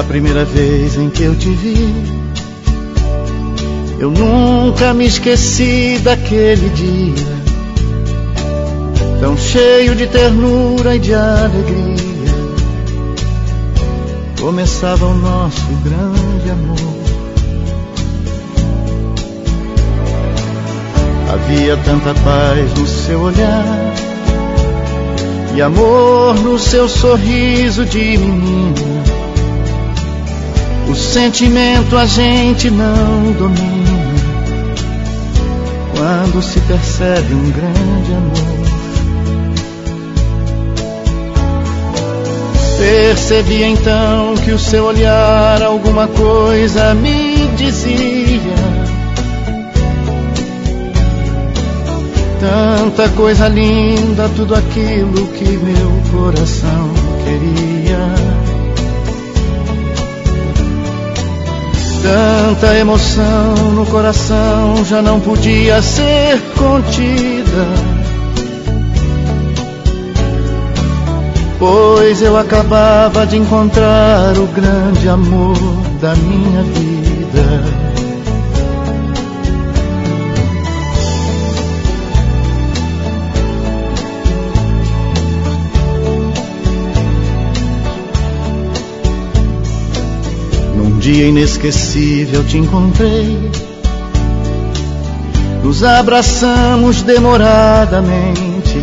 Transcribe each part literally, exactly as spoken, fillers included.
primeira vez em que eu te vi, eu nunca me esqueci daquele dia, tão cheio de ternura e de alegria. Começava o nosso grande amor. Havia tanta paz no seu olhar e amor no seu sorriso de menina. O sentimento a gente não domina quando se percebe um grande amor. Percebi então que o seu olhar alguma coisa me dizia. Tanta coisa linda, tudo aquilo que meu coração queria. Tanta emoção no coração já não podia ser contida, pois eu acabava de encontrar o grande amor da minha vida. Num dia inesquecível te encontrei, nos abraçamos demoradamente.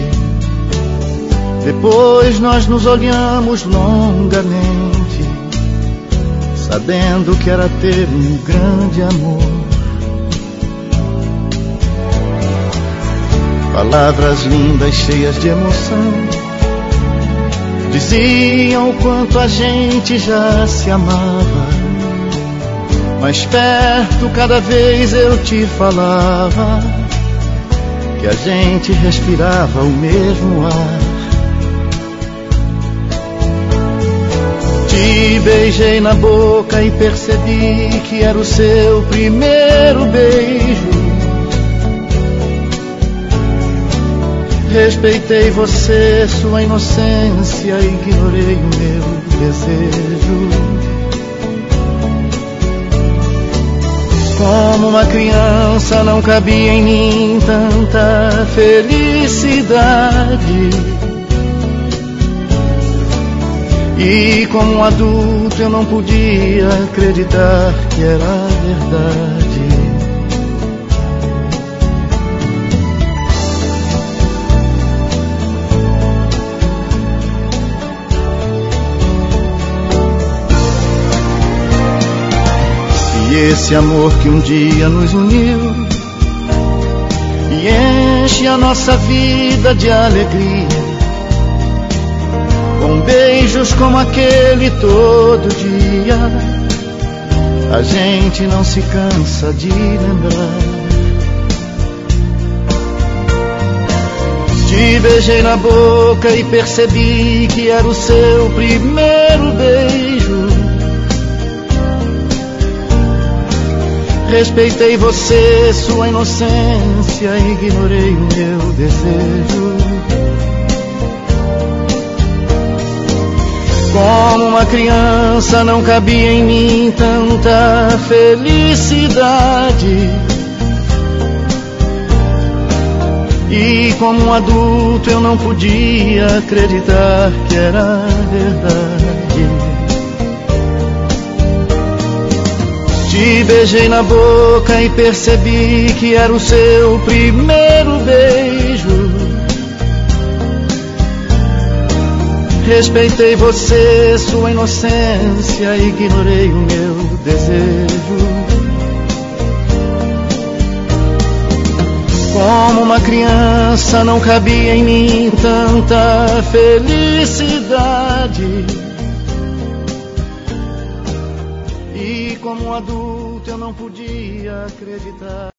Depois nós nos olhamos longamente, sabendo que era ter um grande amor. Palavras lindas cheias de emoção diziam o quanto a gente já se amava. Mais perto cada vez eu te falava que a gente respirava o mesmo ar. Te beijei na boca e percebi que era o seu primeiro beijo. Respeitei você, sua inocência, ignorei o meu desejo. Como uma criança não cabia em mim tanta felicidade, e como um adulto eu não podia acreditar que era verdade. E esse amor que um dia nos uniu e enche a nossa vida de alegria, com beijos como aquele todo dia, a gente não se cansa de lembrar. Te beijei na boca e percebi que era o seu primeiro beijo. Respeitei você, sua inocência, ignorei o meu desejo. Como uma criança não cabia em mim tanta felicidade, e como um adulto eu não podia acreditar que era verdade. Te beijei na boca e percebi que era o seu primeiro beijo. Respeitei você, sua inocência, ignorei o meu desejo. Como uma criança não cabia em mim tanta felicidade, e como um adulto eu não podia acreditar.